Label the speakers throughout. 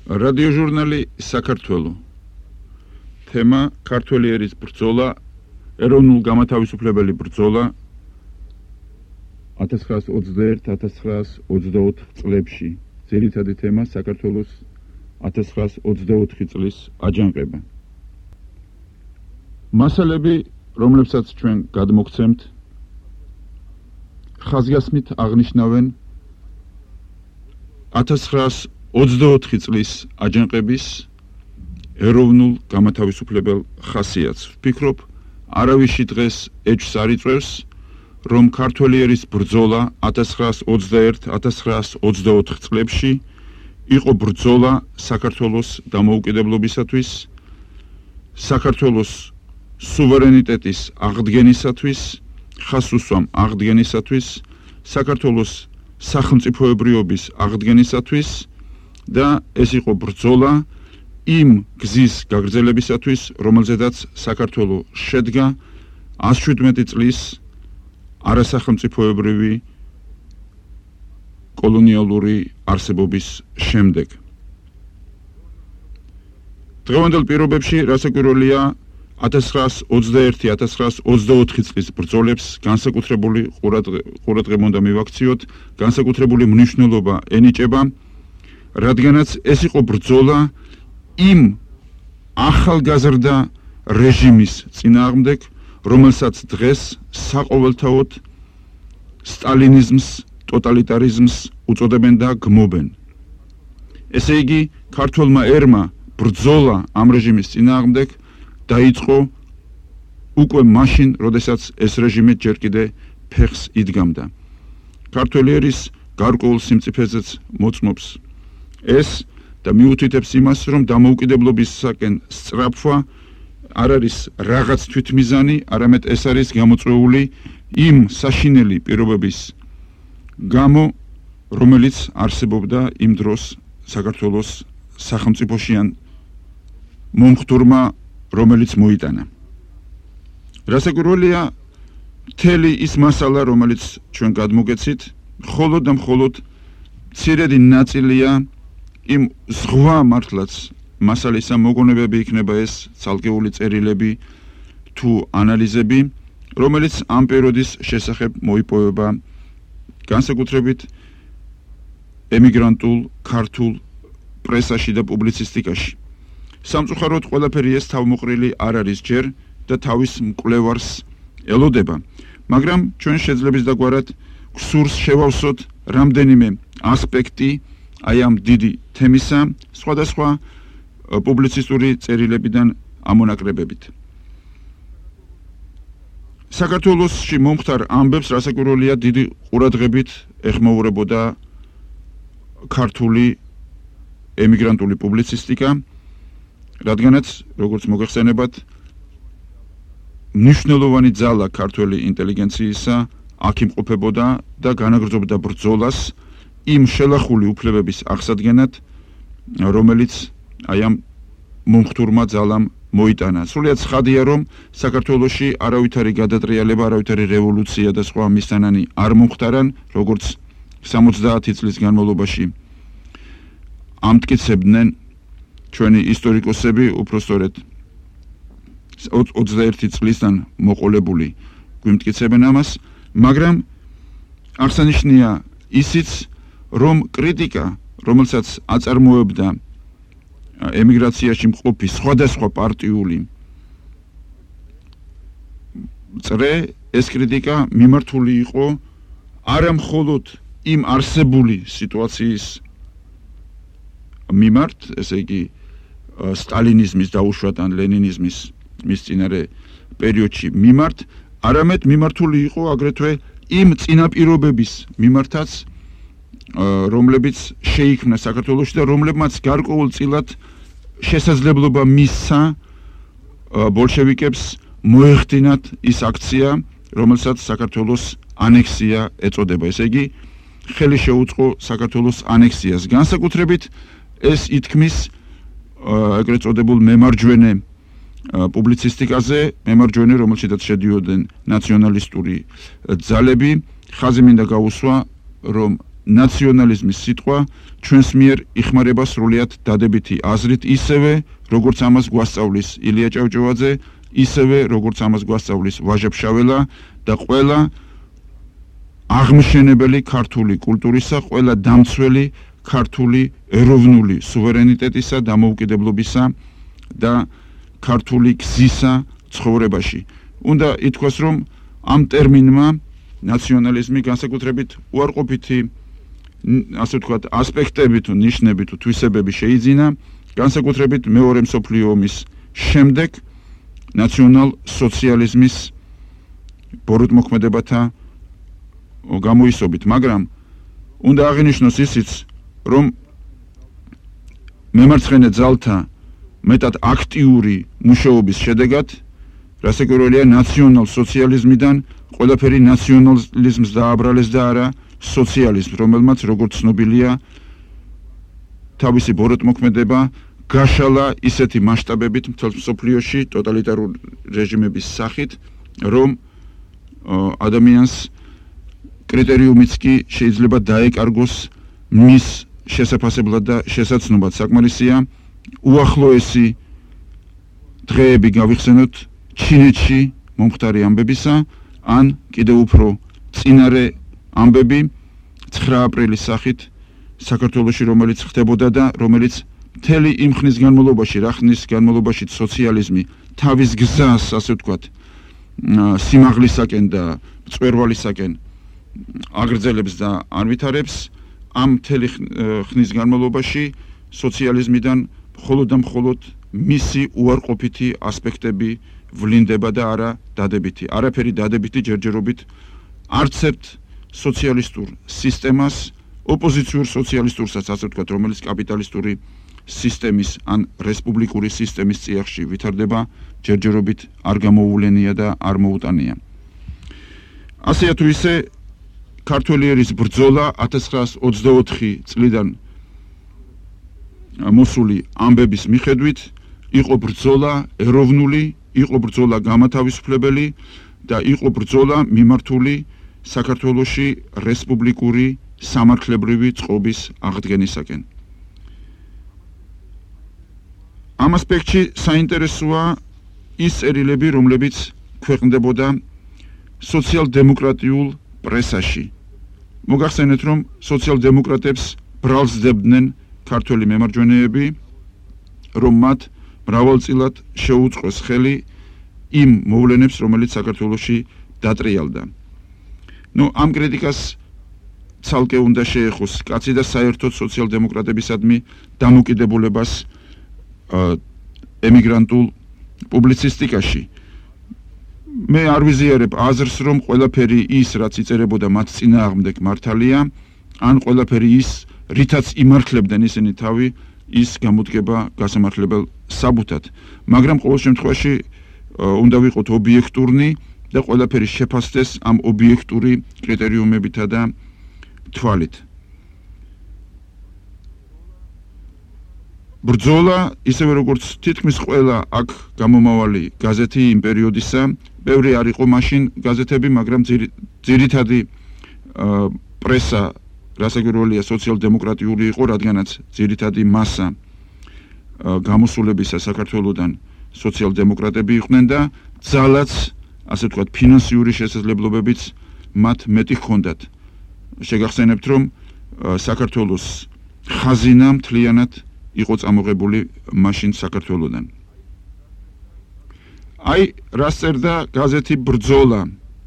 Speaker 1: რადიოჟურნალი საქართველო. თემა ქართველი ერის ბრძოლა, ეროვნულ გამათავისუფლებელი ბრძოლა 1921-1924 წლებში. ძირითადი თემა საქართველოს 1924 წლის აჯანყება. მასალები, რომლებსაც ჩვენ გადმოგცემთ, ხაზგასმით აღნიშნავენ 1924 წლის აჯანყების ეროვნულ გამათავისუფლებელ ხასიათს. ვფიქრობ, არავისი დღეს ეჭვს არ იწვევს, რომ ქართველი ერის ბრძოლა 1921-1924 წლებში იყო ბრძოლა საქართველოს დამოუკიდებლობისათვის, საქართველოს სუვერენიტეტის აღდგენისათვის, ხაზსუსვამ აღდგენისათვის, საქართველოს სახელმწიფოებრიობის აღდგენისათვის და ეს იყო ბრძოლა იმ გზის გაგრძელებისათვის, რომელზედაც საქართველო შედგა 117 წლის არასახელმწიფოებრივი კოლონიალური არსებობის შემდეგ. დღევანდელ პირობებში რასაკვირველია 1921-1924 წლის ბრძოლებს განსაკუთრებული ყურადღება უნდა მივაქციოთ, განსაკუთრებული მნიშვნელობა ენიჭება, რადგანაც ეს იყო ბრძოლა იმ ახალგაზრდა რეჟიმის წინააღმდეგ, რომელსაც დღეს საყოველთაოდ სტალინიზმს, ტოტალიტარიზმს უწოდებენ და გმობენ. ესე იგი, ქართველმა ერმა ბრძოლა ამ რეჟიმის წინააღმდეგ დაიწყო უკვე მაშინ, როდესაც ეს რეჟიმი ჯერ კიდე ფეხს იდგამდა. ქართველი ერის გარკვეულ სიმწიფეზეც მოწმობს ეს და მიუთითებს იმას, რომ დამოუკიდებლობისაკენ სწრაფვა არ არის რაღაც თვითმიზანი, არამედ ეს არის გამოწვეული იმ საშინელი პირობების გამო, რომელიც არსებობდა იმ დროს საქართველოს სახელმწიფოში ან მომხდურმა, რომელიც მოიტანა. რასაკვირველია, მთელი ის მასალა, რომელიც ჩვენ გადმოგეცით, მხოლოდ და მხოლოდ მცირედი ნაწილია იმ ზღვა მართლაც მასალისა, მოგონებები იქნება ეს ცალკეული წერილები თუ ანალიზები, რომელიც ამ პერიოდის შესახებ მოიპოვება განსაკუთრებით ემიგრანტულ ქართულ პრესაში და პუბლიცისტიკაში. სამწუხაროდ ყველაფერი ეს თავმოყრილი არ არის ჯერ და თავის მკვლევარს ელოდება, მაგრამ ჩვენ შეძლებს დაგვარად გსურს შევავსოთ რამდენიმე ასპექტი აი ამ დიდი თემისა სხვადასხვა პუბლიცისტური წერილებიდან ამონაკრებებით. საქართველოსში მომხდარ ამბებს რასაკვირველია დიდი ყურადღებით ეხმაურებოდა ქართული ემიგრანტული პუბლიცისტიკა, რადგანაც, როგორც მოგეხსენებათ, მნიშვნელოვანი ძალა ქართველი ინტელიგენციისა აქ იმყოფებოდა და განაგრძობდა ბრძოლას იმ შელახული უფლებების აღსადგენად, რომელიც აი ამ მომხდურმა ძალამ მოიტანა. სრულიად ცხადია, რომ საქართველოში არავითარი გადატრიალება, არავითარი რევოლუცია და სხვა მისთანანი არ მომხდარან, როგორც 70 წლის განმავლობაში ამტკიცებდნენ ჩვენი ისტორიკოსები, უпростоრედ 21 წლისთან მოყოლებული გვიმტკიცებენ ამას, მაგრამ აღსანიშნია ისიც, რომ კრიტიკა, რომელსაც აწარმოებდა ემიგრაციაში მყოფი სხვადასხვა პარტიული წრე, ეს კრიტიკა მიმართული იყო არა მხოლოდ იმ არსებული სიტუაციის მიმართ, ესე იგი სტალინიზმის დაუშვათ ან ლენინიზმის მის წინარე პერიოდში მიმართ, არამედ მიმართული იყო აგრეთვე იმ წინაპირობების მიმართაც, რომლებიც შეიქმნა საქართველოში და რომლებმაც გარკვეულწილად შესაძლებლობა მისცა ბოლშევიკებს მოეხდინათ ის აქცია, რომელსაც საქართველოს ანექსია ეწოდება. ესე იგი, ხელი შეუწყო საქართველოს ანექსიას. განსაკუთრებით ეს ითქმის ეგრეთ წოდებულ მემარჯვენე პუბლიცისტიკაზე, მემარჯვენე, რომელშიც შედიოდნენ ნაციონალისტური ძალები, ხაზი მინდა გაუსვა, რომ ნაციონალიზმის სიტყვა ჩვენს მიერ იხმარება სრულიად დადებითი აზრით, ისევე როგორც ამას გვასწავლის ილია ჭავჭავაძე, ისევე როგორც ამას გვასწავლის ვაჟა ფშაველა და ყველა აღმშენებელი ქართული კულტურისა, ყველა დამცველი ქართული ეროვნული სუვერენიტეტისა, დამოუკიდებლობისა და ქართული გზისა ცხოვრებაში. უნდა ითქვას, რომ ამ ტერმინმა ნაციონალიზმი განსაკუთრებით უარყოფითი ასე ვთქვათ ასპექტები თუ ნიშნები თუ თვისებები შეიძინა, განსაკუთრებით მეორე მსოფლიო ომის შემდეგ ნაციონალ სოციალიზმის ბოროტმოქმედებათა გამოისობით, მაგრამ უნდა აღინიშნოს ისიც, რომ მემარცხენე ძალთა მეტად აქტიური მუშაობის შედეგად რასაკვირველია ნაციონალ სოციალიზმიდან ყველაფერი ნაციონალიზმს დააბრალეს და არა სოციალიზმს, რომელმაც როგორც ცნობილია თავისი ბოროტმოქმედება გაშალა ისეთი მასშტაბებით მთელ მსოფლიოში ტოტალიტარული რეჟიმების სახით, რომ ადამიანს კრიტერიუმიც კი შეიძლება დაეკარგოს მის შესაძლებლად და შესაძლებლად. საკმარისია უახლოესი დღეები გავიხსენოთ ჩინეთში მომხდარი ამბებისა, ან კიდევ უფრო წინარე ამბები 9 აპრილის სახით საქართველოში, რომელიც ხდებოდა და რომელიც მთელი იმ ხნის განმავლობაში, რა ხნის განმავლობაში სოციალიზმი თავის გზას, ასე ვთქვათ, სიმაღლისაკენ და მწვერვალისაკენ აგრძელებს და არ ვითარებს, ამ მთელი ხნის განმავლობაში სოციალიზმიდან მხოლოდ და მხოლოდ მისი უარყოფითი ასპექტები ვლინდება და არა დადებითი. არაფერი დადებითი ჯერჯერობით არც ერთ სოციალისტურ სისტემას, ოპოზიციურ სოციალისტურსაც, ასე ვთქვათ, რომელიც კაპიტალისტური სისტემის ან რესპუბლიკური სისტემის წიაღში ვითარდება, ჯერჯერობით არ გამოუვლენია და არ მოუტანია. ასეა თუ ისე ქართველი ერის ბრძოლა 1924 წლიდან მოსული ამბების მიხედვით იყო ბრძოლა ეროვნული, იყო ბრძოლა გამათავისუფლებელი და იყო ბრძოლა მიმართული საქართველოში რესპუბლიკური სამართლებრივი წყობის აღდგენისაკენ. ამ ასპექტში საინტერესოა ის წერილები, რომლებიც ქვეყნდებოდა სოციალ-დემოკრატიულ პრესაში. მოგახსენეთ, რომ სოციალ-დემოკრატებს ბრალსდებდნენ ქართველი მემარჯვენეები, რომ მათ მრავალწილად შეუწყოს ხელი იმ მოვლენებს, რომელიც საქართველოში დატრიალდა. ამ კრიტიკას ცალკე უნდა შეეხოს კაცი და საერთოდ სოციალ-დემოკრატებისადმი დამოკიდებულებას ემიგრანტულ პუბლიცისტიკაში. მე არ ვიზიარებ აზრს, რომ ყველაფერი ის, რაც იწერებოდა მათ წინააღმდეგ მართალია, ან ყველაფერი ის, რითაც იმართლებდნენ ისინი თავი, ის გამოდგება გასამართლებელ საბუთად. მაგრამ ყოველ შემთხვევაში უნდა ვიყოთ ობიექტურნი და ყველაფერი შეფასდეს ამ ობიექტური კრიტერიუმებითა და თვალით. ბრძოლა, ისევე როგორც თითქმის ყველა აქ გამომავალი გაზეთი იმ პერიოდისა, ბევრი არ იყო მაშინ გაზეთები, მაგრამ ძირითადი პრესა რასაკვირველია სოციალ-დემოკრატიული იყო, რადგანაც ძირითადი მასა გამოსულებისა საქართველოდან სოციალ-დემოკრატები იყვნენ და ძალაც, ასე ვთქვათ, ფინანსიური შესაძლებლობებიც მათ მეტი ჰქონდათ. შეგახსენებთ, რომ საქართველოს ხაზინა მთლიანად იყო წამოღებული მაშინ საქართველოდან. აი, რას წერდა გაზეთი ბრძოლა.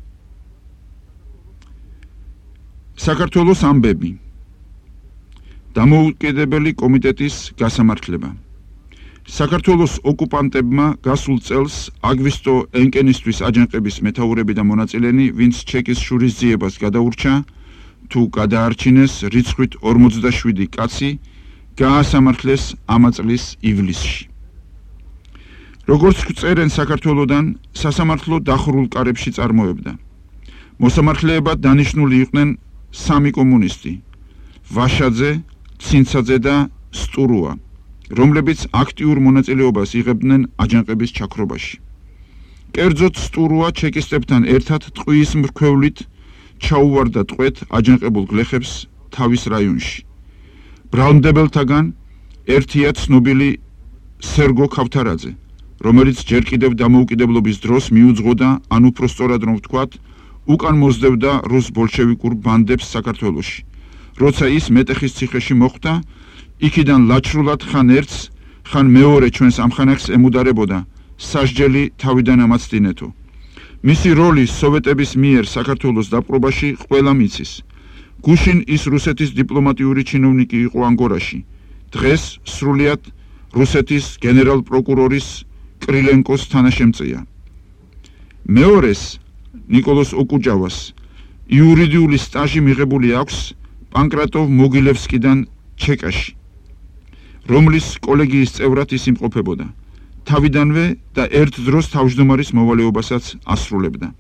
Speaker 1: საქართველოს ამბები. დამოუკიდებელი კომიტეტის გასამართლება. საქართველოს ოკუპანტებმა გასულ წელს აგვისტო ენკენისთვის აჯანყების მეთაურები და მონაწილენი, ვინც ჩეკის შურისძიებას გადაურჩა, თუ გადაარჩინეს რიცხვით 47 კაცი, გაასამართლეს ამა წლის ივლისში. როგორც წერენ საქართველოდან, სასამართლო დახურულ კარებში წარმოებდა. მოსამართლეებად დანიშნული იყვნენ 3 კომუნისტი: ვაშაძე, ცინცაძე და სტურუა, რომლებიც აქტიურ მონაწილეობას იღებდნენ აჯანყების ჩაქრობაში. კერძოდ სტურუა ჩეკისტებთან ერთად ტყუის მრქვევლით ჩაუვარდა ტყვედ აჯანყებულ გლეხებს თავის რაიონში. ბრალმდებელთაგან ერთია ცნობილი სერგო ქავთარაძე, რომელიც ჯერ კიდევ დამოუკიდებლობის დროს მიუძღოდა, ან უფრო სწორად რომ ვთქვათ, უკან მოსდევდა რუს ბოლშევიკურ ბანდებს საქართველოში. როცა ის მეტეხის ციხეში მოხვდა, იქიდან ლაჩრულად ხან ერთს, ხან მეორე ჩვენს ამხანაგს ემუდარებოდა სასჯელი თავიდან ამაცდინეთო. მისი როლი სოვეტების მიერ საქართველოს დაპყრობაში ყველამ იცის. გუშინ ის რუსეთის დიპლომატიური ჩინოვნიკი იყო ანგორაში. დღეს სრულიად რუსეთის გენერალ პროკურორის კრილენკოს თანაშემწეა. მეორეს, ნიკოლოზ ოკუჯავას, იურიდიული სტაჟი მიღებული აქვს პანკრატოვ მოგილევსკიდან ჩეკაში, რომლის კოლეგიის წევრად ის იმყოფებოდა. თავიდანვე და ერთ დროს თავმჯდომარის მოვალეობასაც ასრულებდა.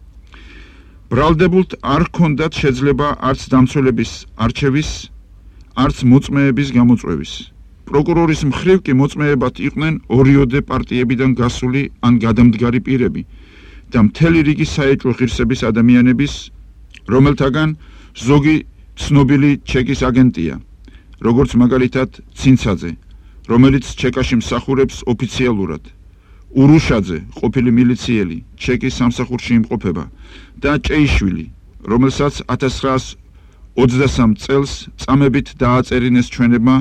Speaker 1: ბრალდებულთ არ ჰქონდათ შეძლება არც დამცველების არჩევის, არც მოწმეების გამოწვევის. პროკურორის მხრივ კი მოწმეებად იყვნენ ორიოდე პარტიებიდან გასული ან გადამდგარი პირები და მთელი რიგი საეჭვო ღირსების ადამიანების, რომელთაგან ზოგი ცნობილი ჩეკის აგენტია, როგორც მაგალითად ცინცაძე, რომელიც ჩეკაში მსახურებს ოფიციალურად, ურუშაძე, ყოფილი მილიციელი, ჩეკის სამსახურში იმყოფება და ჭეიშვილი, რომელსაც 1923 წელს წამებით დააწერინეს ჩვენება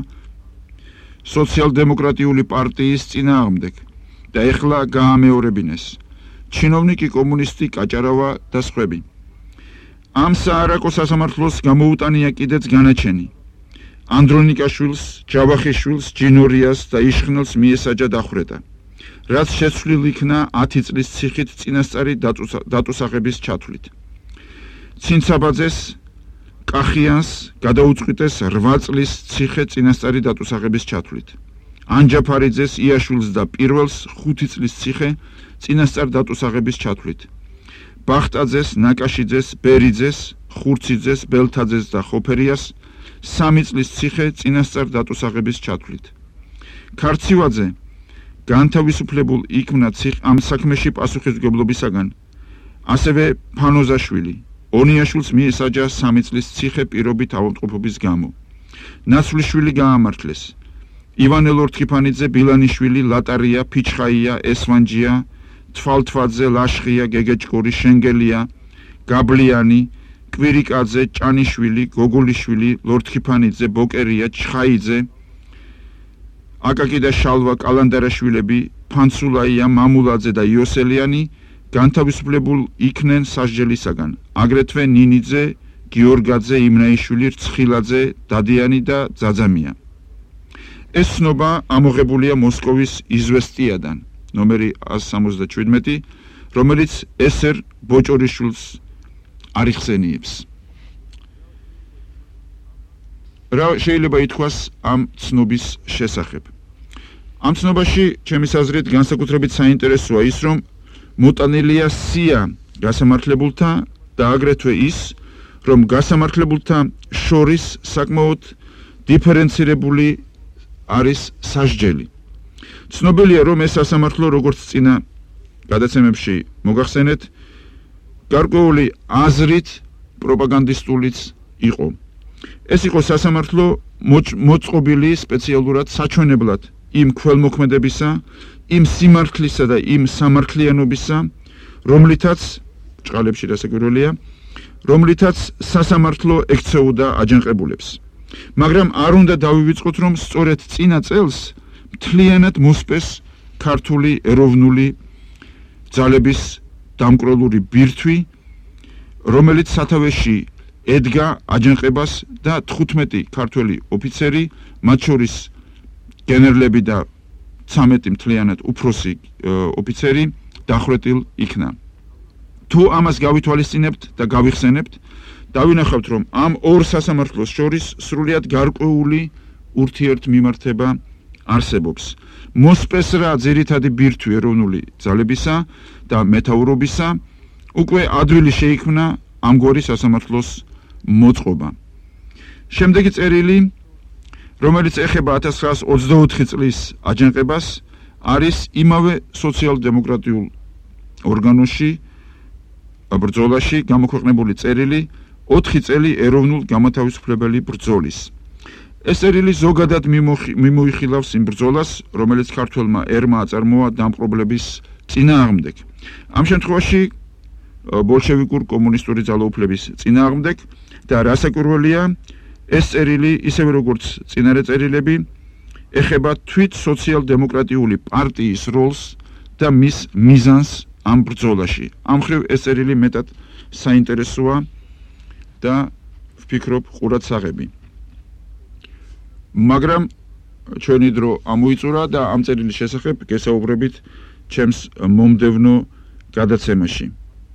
Speaker 1: სოციალ-დემოკრატიული პარტიის წინააღმდეგ და ეხლა გაამეორებინეს, ჩინოვნიკი კომუნისტი კაჭარავა და სხვები. ამ საარაკო სასამართლოს გამოუტანია კიდეც განაჩენი. ანდრონიკაშვილს, ჯავახიშვილს, ჯინორიას და იშხნელს მიესაჯა დახვრეტა, რაც შეცვლილ იქნა 10 წლის ციხით წინასწარი დატუსაღების ჩათვლით. ცინცაბაძეს, კახიანს გადაუწყვიტეს 8 წლის ციხე წინასწარი დატუსაღების ჩათვლით. ანჯაფარიძეს, იაშვილს და პირველს 5 წლის ციხე წინასწარ დატუსაღების ჩათვლით. ბახტაძეს, ნაკაშიძეს, ბერიძეს, ხურციძეს, ბელთაძეს და ხოფერიას 3 წლის ციხე წინასწარ დატუსაღების ჩათვლით. ქარცივაძე განთავისუფლებულ იქნა ამ საქმეში პასუხისმგებლობისაგან. ასევე ფანოზაშვილი ონიაშვილს მიესაჯა 3 წლის ციხე პირობით ავადმყოფობის გამო. ნაცვლიშვილი გაამართლეს. ივანე ლორთქიფანიძე, ბილანიშვილი, ლატარია, ფიჩხაია, ესვანჯია, თვალთვაძე, ლაშხია, გეგეჭკური, შენგელია, გაბლიანი, კვირიკაძე, ჭანიშვილი, გოგოლიშვილი, ლორთქიფანიძე, ბოკერია, ჩხაიძე, აკაკი და შალვა კალანდარაშვილები, ფანცულაია, მამულაძე და იოსელიანი განთავისუფლებულ იქნენ სასჯელისაგან. აგრეთვე ნინიძე, გიორგაძე, იმნაიშვილი, რცხილაძე, დადიანი და ძაძამია. ეს ცნობა ამოღებულია მოსკოვის იზვესტიადან, ნომერი 177, რომელიც ესერ ბოჭორიშვილს არიხსენიებს. რა შეიძლება ითქვას ამ ცნობის შესახებ? ამ ცნობაში, ჩემის აზრით, განსაკუთრებით საინტერესოა ის, რომ მოტანილია სია გასამართლებულთა და აგრეთვე ის, რომ გასამართლებულთა შორის საკმაოდ დიფერენცირებული არის სასჯელი. ცნობილია, რომ ეს სასამართლო, როგორც წინა გადაცემებში მოგახსენეთ, გარკვეული აზრით პროპაგანდისტულიც იყო. ეს იყო სასამართლო მოწყობილი სპეციალურად საჩვენებლად იმ ქველმოქმედებისა, იმ სიმართლისა და იმ სამართლიანობისა, რომლითაც ჭყალებში დასაკვირველია, რომლითაც სასამართლო ექცეოდა აჯანყებულებს. მაგრამ არ უნდა დავივიწყოთ, რომ სწორედ წინა წელს მთლიანად მოსპეს ქართული ეროვნული ძალების დამკვრელური ბირთვი, რომელიც სათავეში ედგა აჯანყებას და 15 ქართველი ოფიცერი, მათ შორის გენერლები და 13 მთლიანად უფროსი ოფიცერი დახვრეტილ იქნა. თუ ამას გავითვალისწინებთ და გავიხსენებთ, დავინახავთ, რომ ამ ორ სასამართლოს შორის სრულიად გარკვეული ურთიერთმიმართება არსებობს. მოსპეს რა ძირითადი ბირთვი ეროვნული ძალებისა და მეთაურობისა, უკვე ადვილი შეიქმნა ამგვარი სასამართლოს მოწყობა. შემდეგი წერილი, რომელიც ეხება 1924 წლის აჯანყებას, არის იმავე სოციალ-დემოკრატიულ ორგანოში, ბრძოლაში გამოქვეყნებული წერილი, 4 წელი ეროვნულ გამათავისუფლებელი ბრძოლის. ეს წერილი ზოგადად მიმოიხილავს იმ ბრძოლას, რომელიც ქართველმა ერმა აწარმოა დამპყრობლების წინააღმდეგ. ამ შემთხვევაში ბოლშევიკურ კომუნისტური ძალაუფლების წინააღმდეგ და რასაკვირველია, ეს წერილი ისევე როგორც წინარე წერილები ეხება თვით სოციალ-დემოკრატიული პარტიის როლს და მის მიზანს ამ ბრძოლაში. ამ მხრივ ეს წერილი მეტად საინტერესოა და ვფიქრობ ყურადსაღები. მაგრამ ჩვენი დრო ამოიწურა და ამ წერილის შესახებ გესაუბრებით ჩემს მომდევნო გადაცემაში.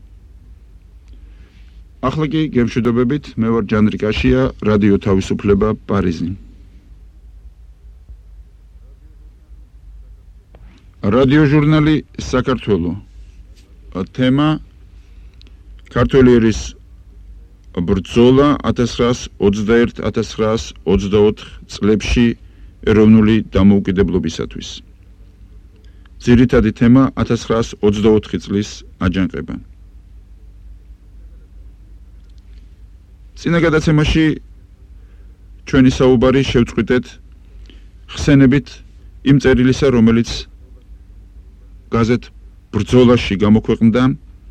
Speaker 1: ახლა კი გემშვიდობებით, მე ვარ ჯანრი კაშია, რადიო თავისუფლება პარიზი. რადიო ჟურნალი საქართველო. თემა ქართველი ერის ბრძოლა 1921-1924 წლებში ეროვნული დამოუკიდებლობისათვის. ძირითადი თემა 1924 წლის აჯანყება. წინა გადაცემაში ჩვენი საუბარი შევწყვიტეთ ხსენებით იმ წერილისა, რომელიც გაზეთ ბრძოლაში გამოქვეყნდა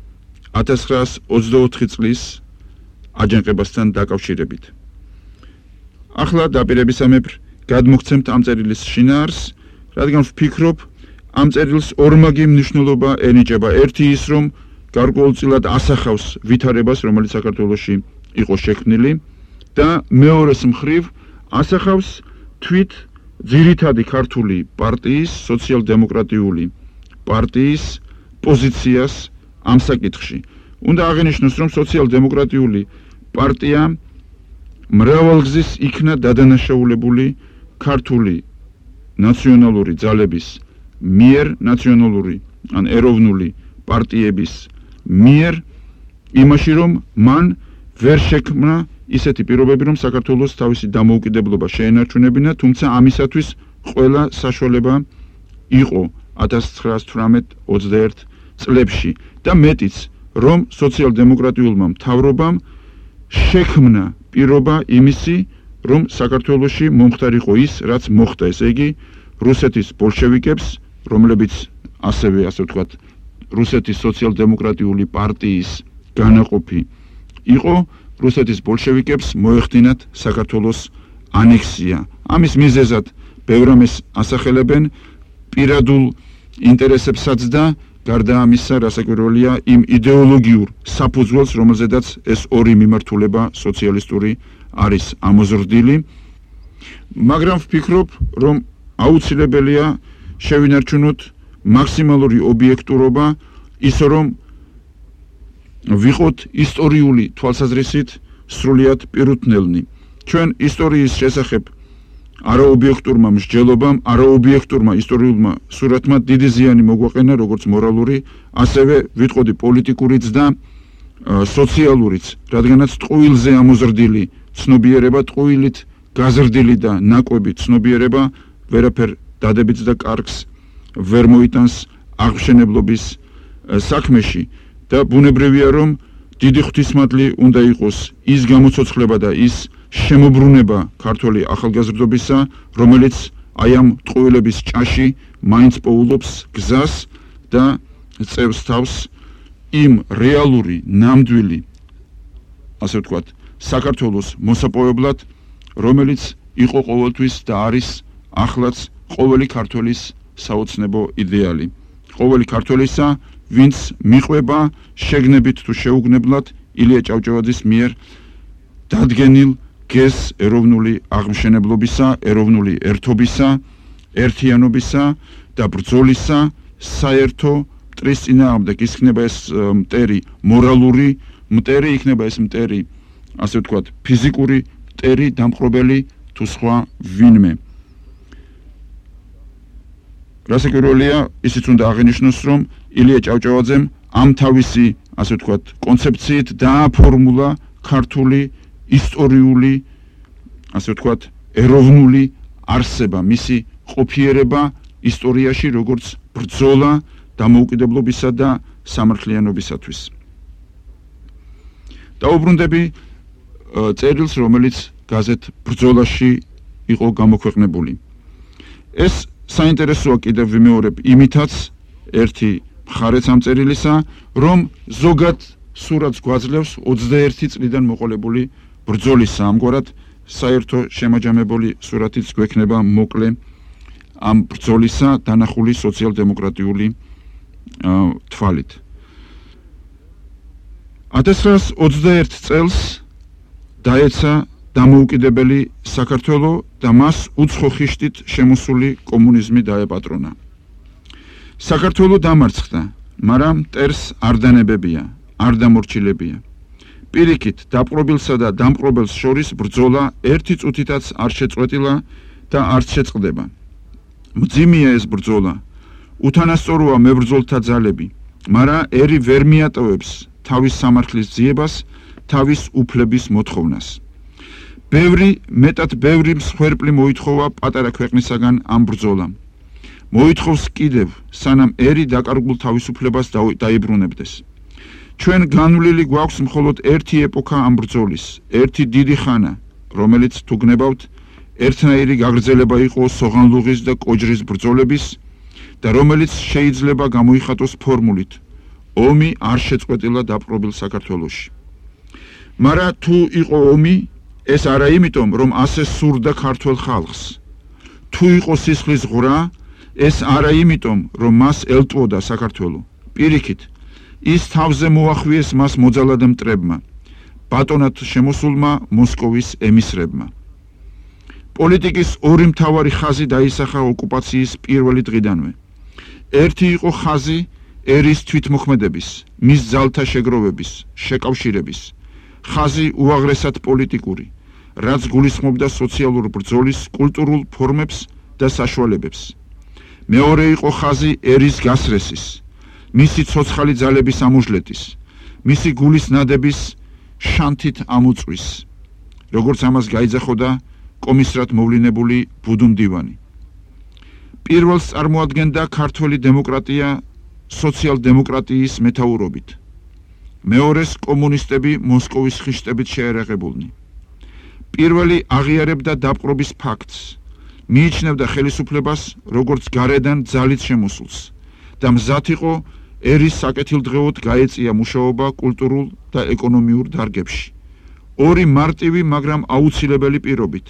Speaker 1: 1924 წლის აჯანყებასთან დაკავშირებით. ახლა დაპირებისამებრ გადმოგცემთ ამ წერილის შინაარსს, რადგან ვფიქრობ, ამ წერილს ორმაგი მნიშვნელობა ენიჭება. ერთი ის, რომ გარკვეულწილად ასახავს ვითარებას, რომელიც საქართველოში იყო შექმნილი და მეორეს მხრივ ასახავს თვით ძირითადი ქართული პარტიის, სოციალ-დემოკრატიული პარტიის პოზიციას ამ საკითხში. უნდა აღინიშნოს, რომ სოციალ-დემოკრატიული პარტია მრავალგზის იქნა დადანაშაულებული ქართული ნაციონალური ძალების მიერ, ნაციონალური ან ეროვნული პარტიების მიერ, იმაში რომ მან ვერ შექმნა ისეთი პირობები, რომ საქართველოს თავისი დამოუკიდებლობა შეენარჩუნებინა, თუმცა ამისათვის ყველა საშუალება იყო 1918-21 წლებში და მეტიც, რომ სოციალ-დემოკრატიულმა მთავრობამ შექმნა პირობა იმისი, რომ საქართველოში მომხდარიყო ის, რაც მოხდა, ესე იგი, რუსეთის ბოლშევიკებს, რომლებიც ასევე, ასე ვთქვათ, რუსეთის სოციალ-დემოკრატიული პარტიის განაყოფი იყო, რუსეთის ბოლშევიკებს მოეხდინათ საქართველოს ანექსია. ამის მიზეზად ბევრ ამის ასახელებენ პირადულ ინტერესებსაც და გარდა ამისა, რასაკვირველია, იმ იდეოლოგიურ საფუძველს, რომელზედაც ეს ორი მიმართულება სოციალისტური არის ამოზრდილი. მაგრამ ვფიქრობ, რომ აუცილებელია შევინარჩუნოთ მაქსიმალური ობიექტურობა, ისე რომ ვიყოთ ისტორიული თვალსაზრისით სრულიად პირუთნელნი. ჩვენ ისტორიის შესახებ არაობიექტურმა მსჯელობამ, არაობიექტურმა ისტორიულმა სურათმა დიდი ზიანი მოგვაყენა, როგორც მორალური, ასევე ვიტყოდი პოლიტიკურიც და სოციალურიც, რადგანაც ტყუილზე ამოზრდილი ცნობიერება, ტყუილით გაზრდილი და ნაკვები ცნობიერება ვერაფერ დადებითს და კარგს ვერ მოიტანს აღმშენებლობის საქმეში და ბუნებრივია, რომ დიდი ღვთისმადლი უნდა იყოს ის გამოცოცხლება და ის შემოbrunება ქართული ახალგაზრდობისა, რომელიც აი ამ ტყუილების ჭაში მაინც პოულობს გზას და წევს თავს იმ რეალური ნამდვილი, ასე ვთქვათ, საქართველოს მოსაპოვებლად, რომელიც იყო ყოველთვის და არის ახლაც ყოველი ქართველის საოცნებო იდეალი. ყოველი ქართველისა, ვინც მიყვება შეგნებით თუ შეუგნებლად ილია ჭავჭავაძის მიერ დადგენილ გეს ეროვნული აღმშენებლობისა, ეროვნული ერთობისა, ერთიანობისა და ბრძოლისა საერთო მტრის წინააღმდეგ. იქნება ეს მტერი მორალური მტერი, იქნება ეს მტერი, ასე ვთქვათ, ფიზიკური მტერი, დამპყრობელი თუ სხვა ვინმე. რასაკვირველია, ისიც უნდა აღინიშნოს, რომ ილია ჭავჭავაძემ ამ თავისი, ასე ვთქვათ, კონცეფციით დააფორმულა ქართული ისტორიული, ასე ვთქვათ, ეროვნული არსება, მისი ყოფიერება ისტორიაში, როგორც ბრძოლა დამოუკიდებლობისა და სამართლიანობისათვის. დაუბრუნდები წერილს, რომელიც გაზეთ ბრძოლაში იყო გამოქვეყნებული. ეს საინტერესოა კიდევ ვიმეორებ იმითაც ერთი მხარეც ამ წერილისა, რომ ზოგად სურათს გვაძლევს 21 წლიდან მოყოლებული ბრძოლისა. ამგვარად საერთო შემაჯამებელი სურათიც გვექნება მოკლე ამ ბრძოლისა დანახული სოციალ-დემოკრატიული თვალით. 1921 წელს დაეცა დამოუკიდებელი საქართველო და მას უცხო ხიშტით შემოსული კომუნიზმი დაეპატრონა. საქართველო დამარცხდა, მაგრამ მტერს არ დანებებია, არ დამორჩილებია. პირიქით, დაპყრობილსა და დამპყრობელს შორის ბრძოლა ერთი წუთითაც არ შეწყვეტილა და არც შეწყდება. მძიმეა ეს ბრძოლა, უთანასწოროა მებრძოლთა ძალები, მაგრამ ერი ვერ მიატოვებს თავის სამართლის ძიებას, თავის უფლების მოთხოვნას. მეტად ბევრი მსხვერპლი მოითხოვა პატარა ქვეყნისაგან ამ ბრძოლამ. მოითხოვს კიდევ, სანამ ერი დაკარგულ თავისუფლებას დაიბრუნებდეს. ჩვენ განვლილი გვაქვს მხოლოდ ერთი ეპოქა ამ ბრძოლის, ერთი დიდი ხანა, რომელიც თუ გნებავთ, ერთნაირი გაგრძელება იყო სოღანლუღის და კოჯრის ბრძოლების და რომელიც შეიძლება გამოიხატოს ფორმულით: ომი არ შეწყვეტილა დაპყრობილ საქართველოში. მაგრამ თუ იყო ომი, ეს არა იმიტომ, რომ ასე სურდა ქართველ ხალხს. თუ იყო სისხლის ღვრა, ეს არა იმიტომ, რომ მას ელტვოდა საქართველო. პირიქით, ის თავზე მოახვიეს მას მოძალად მტრებმა, ბატონად შემოსულმა მოსკოვის ემისრებმა. პოლიტიკის ორი მთავარი ხაზი დაისახა ოკუპაციის პირველი დღიდანვე. ერთი იყო ხაზი ერის თვითმოქმედების, მის ძალთა შეგროვების, შეკავშირების, ხაზი უაღრესად პოლიტიკური, რაც გულისხმობდა სოციალურ ბრძოლის კულტურულ ფორმებს და საშუალებებს. მეორე იყო ხაზი ერის გასრესის, მისი ცოცხალი ძალების ამოჟლეთის, მისი გულის ნადების შანთით ამოწვის, როგორც ამას გაიძახოდა კომისრად მოვლინებული ბუდუმდივანი. პირველს წარმოადგენდა ქართველი დემოკრატია სოციალ-დემოკრატიის მეთაურობით. მეორეს კომუნისტები მოსკოვის ხიშტებით შეერაღებულნი. პირველი აღიარებდა დაპყრობის ფაქტს, მიიჩნევდა ხელისუფლებას როგორც გარედან ძალით შემოსულს და მზად იყო ერის საკეთილდღეოდ გაეწია მუშაობა კულტურულ და ეკონომიურ დარგებში. ორი მარტივი, მაგრამ აუცილებელი პირობით.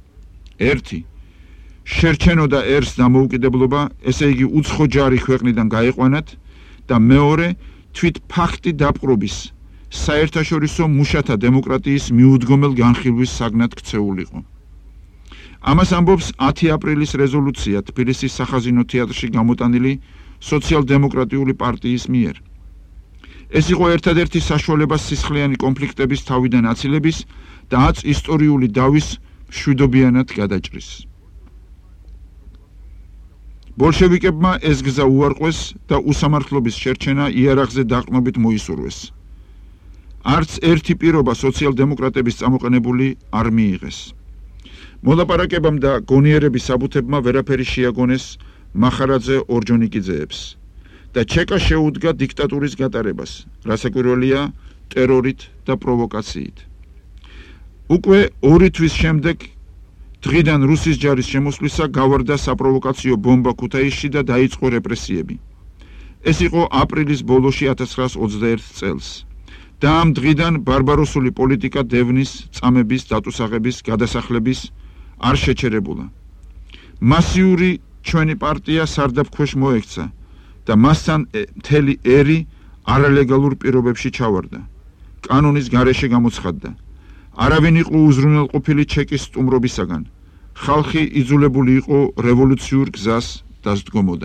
Speaker 1: ერთი, შერჩენოდა ერს დამოუკიდებლობა, ესე იგი უცხო ჯარი ქვეყნიდან გაეყვანათ და მეორე, თვით ფაქტი დაპყრობის, საერთაშორისო მუშათა დემოკრატიის მიუდგომელ განხილვის საგნად ქცეულიყო. ამას ამბობს 10 აპრილის რეზოლუცია თბილისის სახაზინო თეატრში გამოტანილი სოციალ-დემოკრატიული პარტიის მიერ. ეს იყო ერთადერთი საშუალება სისხლიანი კონფლიქტების თავიდან აცილების და აც ისტორიული დავის მშვიდობიანად გადაჭრის. ბოლშევიკებმა ეს გზა უარყვეს და უსამართლობის შერჩენა იარაღზე დაყრდნობით მოისურვეს. არც ერთი პირობა სოციალ-დემოკრატების წამოყენებული არ მიიღეს. მოლაპარაკებამ და გონიერების საბუთებმა ვერაფერი შეაგონეს მახარაძე ორჯონიკიძეებს და ჩეკა შეუდგა დიქტატურის გატარებას, რასაკვირველია ტერორით და პროვოკაციით. უკვე 2 თვის შემდეგ დღიდან რუსის ჯარის შემოსვლისა გავარდა საპროვოკაციო ბომბა ქუთაისში და დაიწყო რეპრესიები. ეს იყო აპრილის ბოლოში 1921 წელს. და ამ დღიდან ბარბაროსული პოლიტიკა დევნის, წამების, დატუსაღების, გადასახლების არ შეჩერებულა. მასიური ჩვენი პარტია სარდაფქვეშ მოექცა და მასთან მთელი ერი არალეგალურ პირობებში ჩავარდა. კანონის გარეშე გამოცხადდა. არავინ იყო უზრუნველყოფილი ჩეკის სტუმრობისაგან. ხალხი იძულებული იყო რევოლუციურ გზას დასდგომოდა.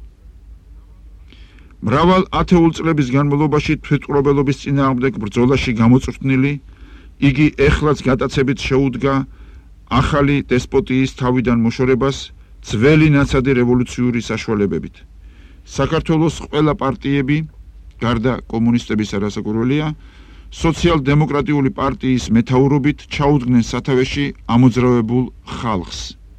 Speaker 1: მრავალ ათეულ წლების განმავლობაში თვითმკვლელობის წინააღმდეგ ბრძოლაში გამოწვრთნილი, იგი ეხლაც გატაცებით შეუდგა ახალი დესპოტიის თავიდან მოშორებას ძველი ნაცადი რევოლუციური საშუალებებით. საქართველოს ყველა პარტიები, გარდა კომუნისტებისა რასაკვირველია, სოციალ-დემოკრატიული პარტიის მეთაურობით ჩაუდგნენ სათავეში ამოძრავებულ ხალხს.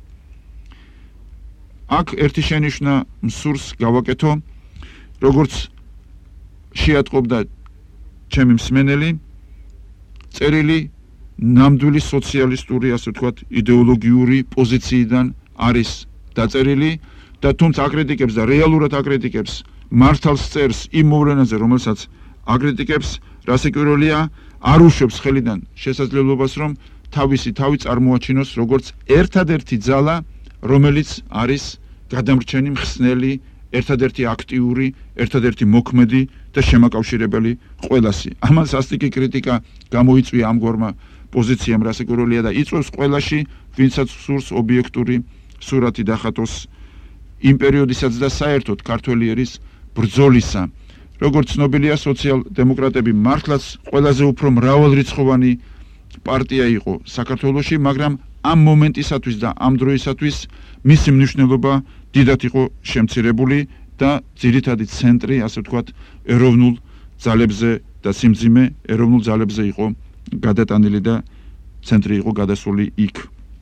Speaker 1: აქ ერთი შენიშვნა მსურს გავაკეთო, როგორც შეატყობდა ჩემი მსმენელი, წერილი ნამდვილი სოციალისტური, ასე ვთქვათ, იდეოლოგიური პოზიციიდან არის დაწერილი და თუმცა აკრიტიკებს და რეალურად აკრიტიკებს მართალს წერს იმ მოვლენაზე, რომელსაც აკრიტიკებს, რასაკვირველია, არ უშვებს ხელიდან შესაძლებლობას, რომ თავისი თავი წარმოაჩინოს როგორც ერთადერთი ძალა, რომელიც არის გადამრჩენი, მხსნელი, ერთადერთი აქტიური, ერთადერთი მოქმედი და შემაკავშირებელი ყველასი. ამან სასტიკი კრიტიკა გამოიწვია ამგვარმა პოზიციამ, რასაკვირველია და იწვევს ყველაში, ვინცაც სურს ობიექტური სურათი დახატოს იმ პერიოდისაც და საერთოდ ქართველი ერის ბრძოლისა. როგორც ცნობილია, სოციალ-დემოკრატები მართლაც ყველაზე უფრო მრავალრიცხოვანი პარტია იყო საქართველოში, მაგრამ ამ მომენტისათვის და ამ დროისათვის მისი მნიშვნელობა დიდად იყო შემცირებული და ძირითადი ცენტრი, ასე ვთქვათ, ეროვნულ ძალებზე და სიმძიმე ეროვნულ ძალებზე იყო გადატანილი და ცენტრი იყო გადასული იქ.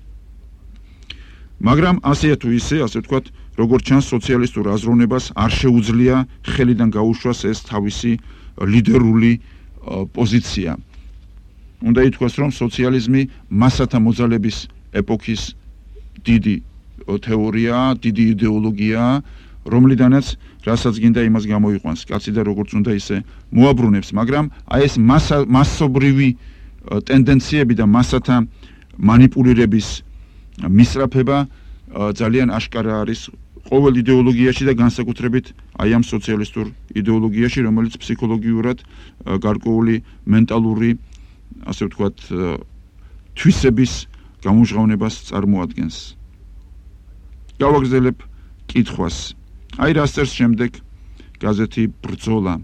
Speaker 1: მაგრამ ასეა თუ ისე, ასე ვთქვათ, როგორც ჩანს, სოციალისტურ აზროვნებას არ შეუძლია ხელიდან გაუშვას ეს თავისი ლიდერული პოზიცია. უნდა ითქვას, რომ სოციალიზმი მასათა მოძალების ეპოქის დიდი თეორიაა, დიდი იდეოლოგიაა, რომლიდანაც რასაც გინდა იმას გამოიყვანს კაცი და როგორც უნდა ისე მოაბრუნებს, მაგრამ აი ეს მასობრივი ტენდენციები და მასათა მანიპულირების მისწრაფება ძალიან აშკარა არის ყოველ იდეოლოგიაში და განსაკუთრებით აი ამ სოციალისტურ იდეოლოგიაში, რომელიც ფსიქოლოგიურად გარკვეული მენტალური, ასე ვთქვათ, თვისების გამჟღავნებას წარმოადგენს. გავაგრძელებ კითხვას. აი რას წერს შემდეგ გაზეთი ბრძოლა.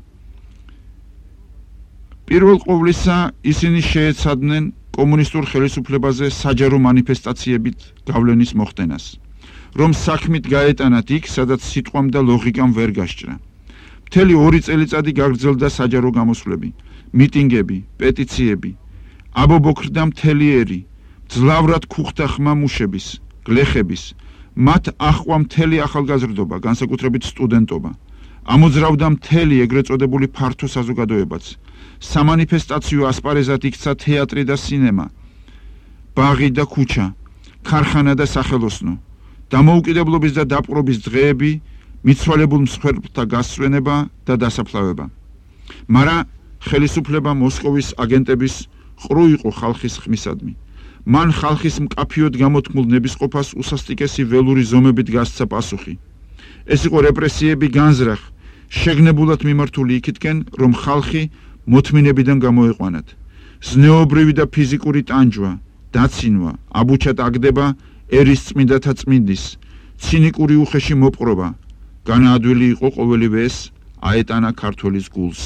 Speaker 1: პირველ ყოვლისა ისინი შეეცადნენ კომუნისტურ ხელისუფლებაზე საჯარო მანიფესტაციებით გავლენის მოხდენას, რომ საქმით გაეტანათ იქ, სადაც სიტყვამ და ლოგიკამ ვერ გასჭრა. მთელი 2 წელიწადი გაგრძელდა საჯარო გამოსვლები, მიტინგები, პეტიციები, აბობოქრდა მთელი ერი, ძლავრად ქუხდა ხმა მუშების, გლეხების, მათ ახვა მთელი ახალგაზრდობა, განსაკუთრებით სტუდენტობა. ამოძრავდა მთელი ეგრეთ წოდებული ფართო საზოგადოებაც. სამანიფესტაციო ასპარეზად იქცა თეატრი და სინემა, ბაღი და ქუჩა, ქარხანა და სახელოსნო, დამოუკიდებლობის და დაპყრობის დღეები, მიცვალებულ მსხვერპლთა გასვენება და დასაფლავება. მაგრამ ხელისუფლება მოსკოვის აგენტების ყრუ იყო ხალხის ხმისადმი. მან ხალხის მკაფიოდ გამოთქმულ ნებისყოფას უსასტიკესი ველური ზომებით გასცა პასუხი. ეს იყო რეპრესიები განზრახ, შეგნებულად მიმართული იქითკენ, რომ ხალხი მოთმინებიდან გამოეყვანათ. ზნეობრივი და ფიზიკური ტანჯვა, დაცინვა, აბუჩად აგდება ერის წმინდათა წმინდის, ცინიკური უხეში მოპყრობა, განაადვილი იყო ყოველივე ეს აეტანა ქართველის გულს.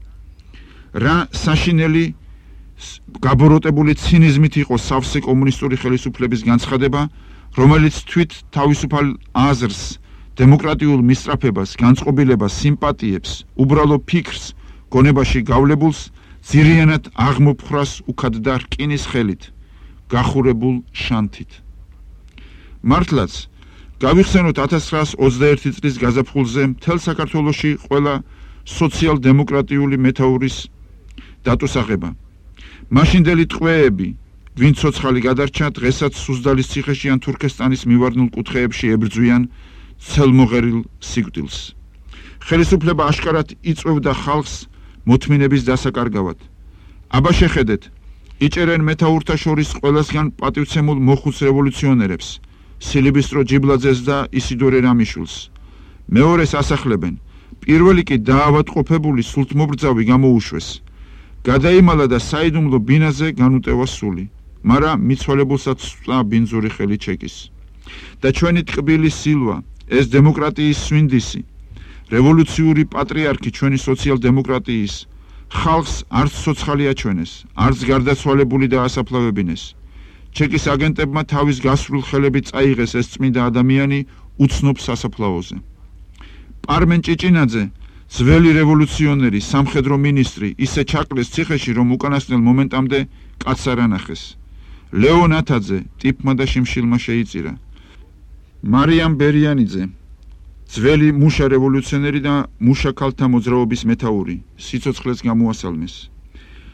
Speaker 1: რა საშინელი გაბოროტებული ცინიზმით იყო სავსე კომუნისტური ხელისუფლების განცხადება, რომელიც თვით თავისუფალ აზრს, დემოკრატიულ მისწრაფებას, განწყობილებას, სიმპათიებს, უბრალო ფიქრს, გონებაში გავლებულს ძირიანად აღმოფხრას უქადდა რკინის ხელით, გახურებულ შანთით. მართლაც, გავიხსენოთ 1921 წლის გაზაფხულზე მთელ საქართველოში ყველა სოციალ-დემოკრატიული მეთაურის დატოსაღება. მაშინდელი ტყვეები, ვინ ცოცხალი გადარჩა, დღესაც სუზდალის ციხეში ან თურქესტანის მივარდნულ კუთხეებში ებრძვიან ცელმოღერილ სიკვდილს. ხელისუფლება აშკარად იწვევდა ხალხს მოთმინების დასაკარგავად. აბა შეხედეთ, იჭერენ მეთაურთა შორის ყველასგან პატივცემულ მოხუც რევოლუციონერებს, სილიბისტრო ჯიბლაძეს და ისიდორე რამიშვილს. მეორეს ასახლებენ, პირველი კი დაავადყოფებული სულთმობრძავი გამოუშვეს. გადაიმალა და საიდუმლო ბინაზე განუტევა სული, მაგრამ მიცვალებულსაც სვლა ბინძური ხელი ჩეკის. და ჩვენი ტკბილი სილვა, ეს დემოკრატიის სვინდისი, რევოლუციური პატრიარქი ჩვენი სოციალ-დემოკრატიის, ხალხს არც ცოცხალი აჩვენეს, არც გარდაცვალებული დაასაფლავებინეს. ჩეკის აგენტებმა თავის გასრულ ხელებით წაიღეს ეს წმინდა ადამიანი უცნობ სასაფლაოზე. პარმენ ჭიჭინაძე, ძველი რევოლუციონერი, სამხედრო მინისტრი, ისე ჩაკლეს ციხეში, რომ უკანასკნელ მომენტამდე კაცს არ ანახეს. ლეონ ათაძე ტიპმა და შიმშილმა შეიწირა. მარიამ ბერიანიძე, ძველი მუშა რევოლუციონერი და მუშა ქალთა მოძრაობის მეთაური, სიცოცხლეს გამოასალმეს.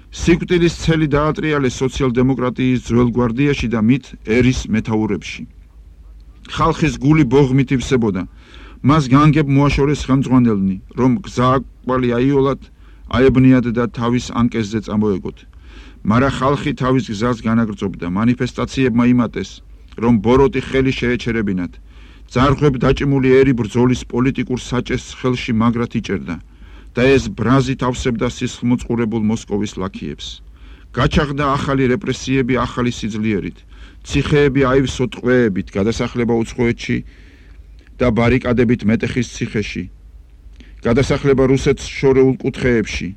Speaker 1: სიკვდილის ცელი დაატრიალეს სოციალ-დემოკრატიის ძველ გვარდიაში და მით ერის მეთაურებში. ხალხის გული ბოღმით ივსებოდა. მას განგებ მოაშორეს ხელმძღვანელნი, რომ გზააკვალი აიოლად, აებნიათ და თავის ანკეზზე წამოეგოთ. მაგრამ ხალხი თავის გზას განაგრძობდა. მანიფესტაციებმა იმატეს, რომ ბოროტი ხელი შეეჩერებინათ. ძარღვებ დაჭიმული ერი ბრძოლის პოლიტიკურ საჭესს ხელში მაგრად იჭერდა და ეს ბრაზით ავსებდა სისხლმოწყურებულ მოსკოვის ლაქიებს. გაჩაღდა ახალი რეპრესიები ახალი სიძლიერით. ციხეები აივსო ტყვეებით, გადასახლება უცხოეთში და ბარიკადებით მეტეხის ციხეში. გადასახლება რუსეთს შორეულ კუთხეებში.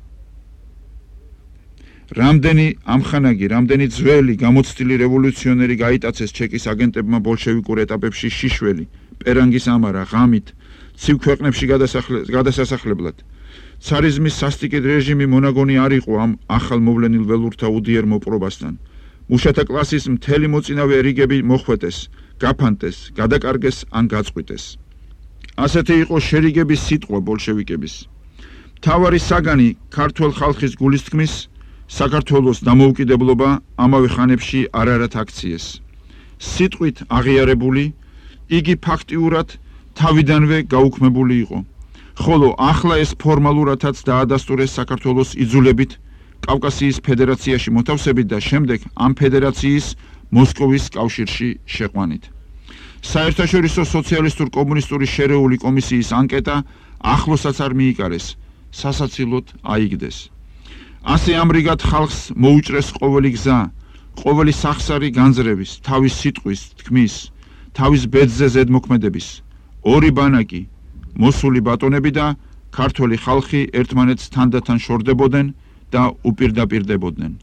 Speaker 1: რამდენი ამხანაგი, რამდენი ძველი გამოცდილი რევოლუციონერი გაიტაცეს ჩეკის აგენტებმა ბოლშევიკურ ეტაპებში შიშველი, პერანგის ამარა, ღამით, ცივ ქვეყნებში გადასასახლებლად. ცარიზმის სასტიკით რეჟიმი მონაგონი არ იყო ამ ახალ მოვლენილ ველურთა უდიერ მოპყრობასთან. მუშათა კლასის მთელი მოწინავე რიგები მოხვეტეს, გაფანტეს, გადაკარგეს ან გაწყვიტეს. ასეთი იყო შერიგების სიტყვა ბოლშევიკების. მთავარი საგანი ქართველ ხალხის გულისთქმის საქართველოს დამოუკიდებლობა ამავე ხანებში არარად აქციეს. სიტყვით აღიარებული, იგი ფაქტიურად თავიდანვე გაუქმებული იყო. ხოლო ახლა ეს ფორმალურადაც დაადასტურეს საქართველოს იძულებით კავკასიის ფედერაციაში მოთავსებით და შემდეგ ამ ფედერაციის მოსკოვის კავშირში შეყვანით. საერთაშორისო სოციალისტურ კომუნისტური შერეული კომისიის ანკეტა ახლოსაც არ მიიკარეს, სასაცილოდ აიგდეს. ასე ამრიგად ხალხს მოუჭრეს ყოველი გზა, ყოველი სახსარი განძრევის, თავის სიტყვის, თქმის, თავის ბედზე ზედმოქმედების, ორი ბანაკი, მოსული ბატონები და ქართველი ხალხი ერთმანეთს თანდათან შორდებოდნენ და უპირდაპირდებოდნენ.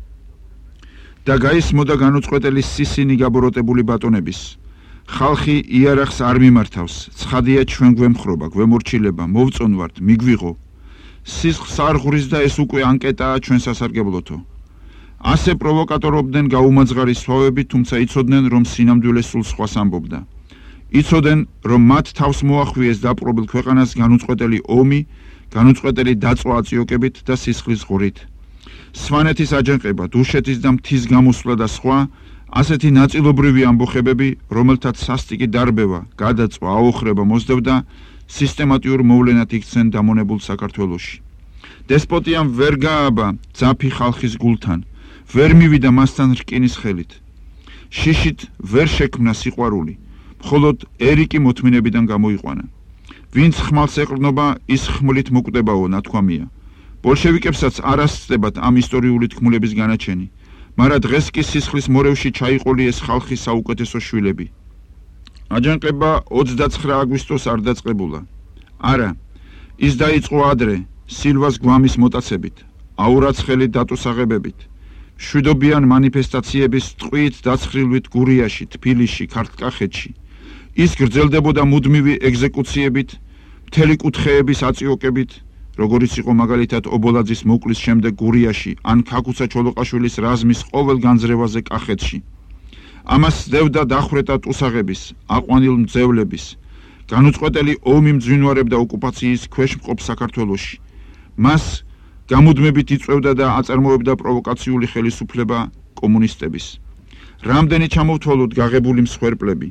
Speaker 1: და გაისმოდა განუწყვეტელი სისინი გაბოროტებული ბატონების. ხალხი იარაღს არ მიმართავს, ცხადია ჩვენ გვემხრობა, გვემორჩილება, მოვწონვართ, მიგვიღო. სისხლს არ ღურის და ეს უკვე ანკეტაა ჩვენ სასარგებლოთო. ასე პროვოკატორობდნენ გაუმაძღარი სვავები, თუმცა იცოდნენ, რომ სინამდვილე სულ სხვას ამბობდა. იცოდნენ, რომ მათ თავს მოახვიეს დაპყრობილ ქვეყანას განუწყვეტელი ომი, განუწყვეტელი დაწვა აწიოკებით და სისხლის ღვრით. სვანეთის აჯანყება, დუშეთის და მთის გამოსვლა და სხვა, ასეთი ნაწილობრივი ამბოხებები, რომელთაც სასტიკი დარბევა, გადაწვა, აოხრება მოსდევდა, სისტემატიურ მოვლენად იქცენ დამონებულ საქართველოში. დესპოტიამ ვერ გააბა ძაფი ხალხის გულთან, ვერ მივიდა მასთან რკინის ხელით. შიშით ვერ შექმნა სიყვარული, მხოლოდ ერიკი მოთმინებიდან გამოიყვანა. ვინც ხმალს ეყრდნობა, ის ხმლით მოკვდებაო, ნათქვამია. ბოლშევიკებსაც არ ასწდებათ ამ ისტორიული თქმულების განაჩენი, მაგრამ დღეს კი სისხლის მორევში ჩაიყოლიეს ხალხის საუკეთესო შვილები. აჯანყება 29 აგვისტოს არ დაწყებულა. არა, ის დაიწყო ადრე, სილვას გვამის მოტაცებით, აურაცხელი დატოსაღებებით, მშვიდობიან მანიფესტაციების ტყვიით დაცხრილვით გურიაში, თბილისში, ქართლ-კახეთში. ის გრძელდებოდა მუდმივი ეგზეკუციებით, მთელი კუთხეების აწიოკებით, როგორიც იყო მაგალითად ობოლაძის მოკლის შემდეგ გურიაში, ან ქაქუცა ჩოლოყაშვილის რაზმის ყოველ განძრევაზე კახეთში. ამას სდევდა დახვრეტა ტუსაღების, აყვანილ მძევლების, განუწყვეტელი ომი მძვინვარებდა ოკუპაციის ქვეშ მყოფ საქართველოში. მას გამუდმებით იწვევდა და აწარმოებდა პროვოკაციული ხელისუფლება კომუნისტების. რამდენი ჩამოვთვალოთ გაღებული მსხვერპლები.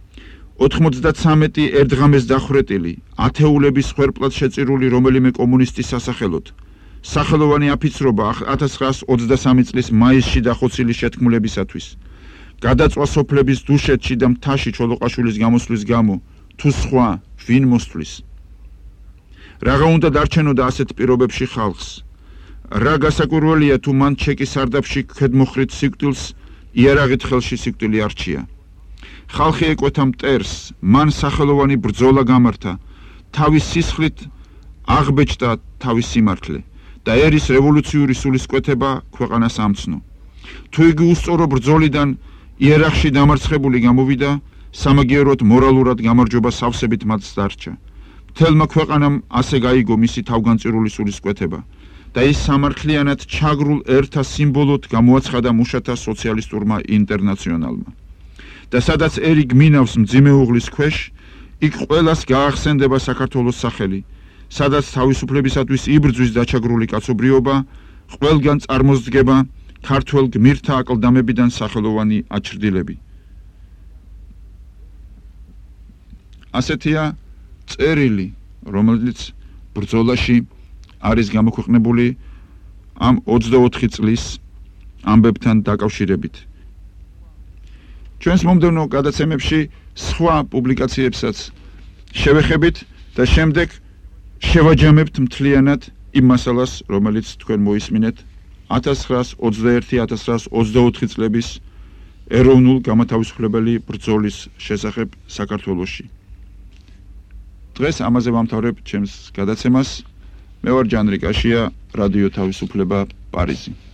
Speaker 1: 93 ერთღამეს დახვრეტილი, ათეულების სხვერპლად შეწირული რომელიმე კომუნისტის სასახელოდ. სახელოვანი აფიცრობა 1923 წლის მაისში დახოცილი შეთქმულებისათვის. გადაწვა სოფლების დუშეთში და მთაში ჩოლოყაშვილის გამოსვლის გამო, თუ სხვა, ვინ მოსვლის. რაღა უნდა დარჩენოდა ასეთ პირობებში ხალხს. რა გასაკვირველია თუ მან ჩეკის სარდაფში ქედმოხრით სიკვდილს იარაღით ხელში სიკვდილი არჩია. ხალხი ეკვეთა მტერს, მან სახელოვანი ბრძოლა გამართა, თავის სისხლით აღბეჭდა თავის სიმართლე და ერის რევოლუციური სულისკვეთება ქვეყანას ამცნო. თუ იგი უსწორო ბრძოლიდან იერახში დამარცხებული გამოვიდა, სამაგიეროდ მორალურად გამარჯვება სავსებით მათ დარჩა. მთელმა ქვეყანამ ასე გაიგო მისი თავგანწირული სულისკვეთება და ის სამართლიანად ჩაგრულ ერთა სიმბოლოდ გამოაცხადა მუშათა სოციალისტურმა ინტერნაციონალმა. და სადაც ერი გმინავს მძიმე უღლის ქვეშ, იქ ყველას გაახსენდება საქართველოს სახელი, სადაც თავისუფლებისათვის იბრძვის დაჩაგრული კაცობრიობა, ყველგან წარმოსდგება ქართველ გმირთა აკლდამებიდან სახელოვანი აჩრდილები. ასეთია წერილი, რომელიც ბრძოლაში არის გამოქვეყნებული ამ 24 წლის ამბებთან დაკავშირებით. ჩვენს მომდევნო გადაცემებში სხვა პუბლიკაციებსაც შევეხებით და შემდეგ შევაჯამებთ მთლიანად იმ მასალას, რომელიც თქვენ მოისმინეთ 1921-1924 წლების ეროვნულ გამათავისუფლებელი ბრძოლის შესახებ საქართველოში. დღეს ამაზე ვამთავრებ ჩემს გადაცემას. მე ვარ ჯანრი კაშია, რადიო თავისუფლება, პარიზი.